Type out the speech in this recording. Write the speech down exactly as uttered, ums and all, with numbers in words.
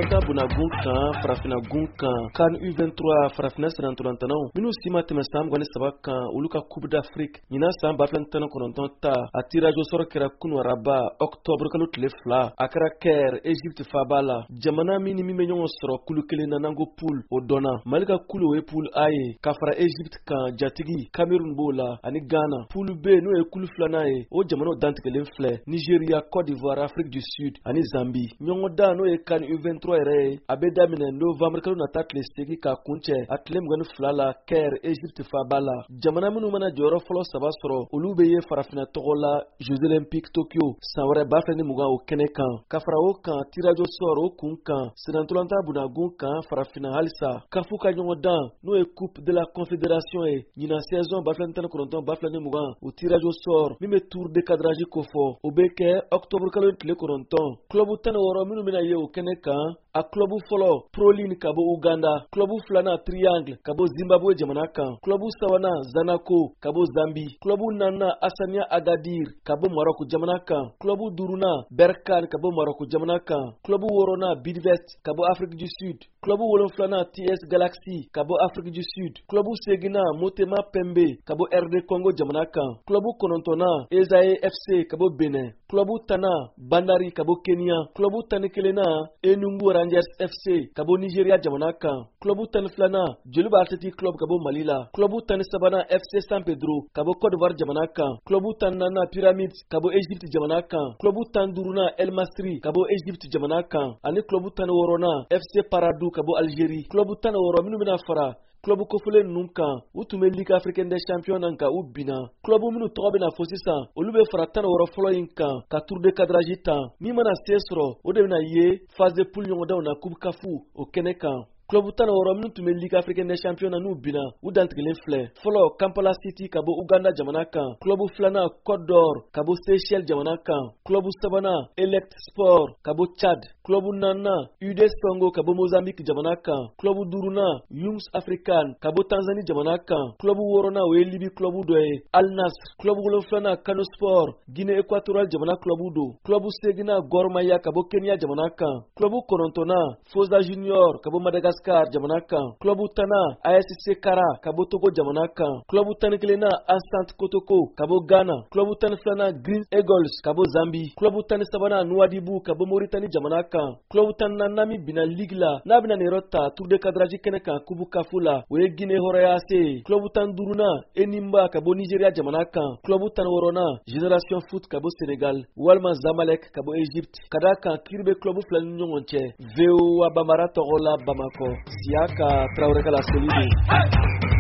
Sinantolanta buna gunkan farafina gunkan kan U vingt-trois farafina sinantolantana minnu sima tɛmɛ san mugan ni saba kan olu ka Coupe d'Afrique ɲina san ba fila tan ni kɔnɔntɔn ta a tirage sɔrɔ kɛra kunu araba octobre kalo tile fila a kɛra Caire Egypte faba la jamana min ni min bɛ ɲɔgɔn sɔrɔ kulu kelen na nango poule o dɔnna Mali ka kulu o ye poule A ye ka fara Egypte kan jatigi Cameroun b'o la ani Ghana. Poule B n'o ye kulu filanan ye o jamanaw dantigɛlen filɛ Nigeria, Côte d'Ivoire, Afrique du Sud ani Zambie. ɲɔgɔn dan n'o ye kan U vingt-trois yɛrɛ ye a bɛ daminɛ novembre kalo nata tile segin k'a kuncɛ a tile mugan ni fila la Caire Egypte faba la. Jamana minnu mana jɔyɔrɔ fɔlɔ saba sɔrɔ olu bɛ ye farafina tɔgɔ la Jeux Olympiques Tokyo san wɛrɛ ba fila ni mugan o kɛnɛ kan. Ka fara o kan tirage au sort o kun kan Sinantolanta bunagun kan farafina halisa kafu ka ɲɔgɔn dan n'o ye Coupe de la Confédération ye ɲina saison ba fila ni tan ni kɔnɔntɔn ba fila ni mugan o tirage au sort min bɛ tour de cadrage ko fɔ o bɛ kɛ octobre kalo tile kɔnɔntɔn. Club tan ni wɔɔrɔ minnu bɛna ye o kɛnɛ kan a club fɔlɔ Proline ka bɔ Uganda, club filanan Triangle ka bɔ Zimbabwe jamana kan, club sabanan Zanaco ka bɔ Zambie, club naaninan Hassania Agadir ka bɔ Maroc jamana kan, club duurunan Berkane ka bɔ Maroc jamana kan, club wɔɔrɔnan Bidvest ka bɔ Afrique du Sud, club wolonfilanan T S Galaxy ka bɔ Afrique du Sud, club seginan Motema Pembe ka bɔ R D Congo jamana kan, club kɔnɔntɔnnan Ezaye F C ka bɔ Benin, club tanan Bandari ka bɔ Kenya, club tan ni kelennan Enugu Rangers F C ka bɔ Nigeria jamana kan, club tan ni filanan Joliba Athletic Club ka bɔ Mali la, club tan ni sabanan F C San Pedro ka bɔ Côte d'Ivoire jamana kan, club tan ni naaninan Pyramids ka bɔ Egypte jamana kan, club tan ni duurunan El Masri ka bɔ Egypte jamana kan, ani club tan ni wɔɔrɔnan F C Paradou ka bɔ Algérie. Club tan ni wɔɔrɔ minnu bɛna fara club kofule ninnu kan u tun bɛ Ligue Africaine des Champions na nka u binna. Club minnu tɔgɔ bɛna fɔ sisan olu bɛ fara tan ni wɔɔrɔ fɔlɔ in kan ka tour de cadrage tan min mana se sɔrɔ o de bɛna ye phase de poule ɲɔgɔndanw na Coupe kafu o kɛnɛ kan. Club tan ni wɔɔrɔ minnu tun bɛ Ligue Africaine des Champions na n'u binna u dantigɛlen filɛ. Fɔlɔ Kampala City ka bɔ Uganda jamana kan, club filanan Côte d'Or ka bɔ Seychelles jamana kan, club sabanan Elect Sport ka bɔ Tchad, club naaninan U D Songo ka bɔ Mozambique jamana kan, club duurunan Youngs African ka bɔ Tanzanie jamana kan, club wɔɔrɔnan o ye Libi club dɔ ye Al Nassr, club wolonfilanan Kano Sport Guinée Équatoriale jamana club do, club seginan Gor Mahia ka bɔ Kenya jamana kan, club kɔnɔntɔnnan Fosa Junior ka bɔ Madagascar jamana kan, club tanan A S C Kara ka bɔ Togo jamana kan, club tan ni kelennan Asante Kotoko ka bɔ Ghana, club tan ni filanan Green Eagles ka bɔ Zambie, club tan ni sabanan Nouadhibou ka bɔ Mauritanie jamana kan, club tan ni naaninan min binna Ligue la n'a bɛna nin yɔrɔ ta tour de cadrage kɛnɛ kan Coupe kafu la o ye Guinée Hɔrɔnya se, club tan ni duurunan Enimba ka bɔ Nigeria jamana kan, club tan ni wɔɔrɔnan Génération Foot ka bɔ Sénégal walima Zamalek ka bɔ Egypte. Ka d'a kan kiiri bɛ club fila ni ɲɔgɔn cɛ V O A Bambara tɔgɔ la Bamakɔ Siaka Traoré ka la seli de.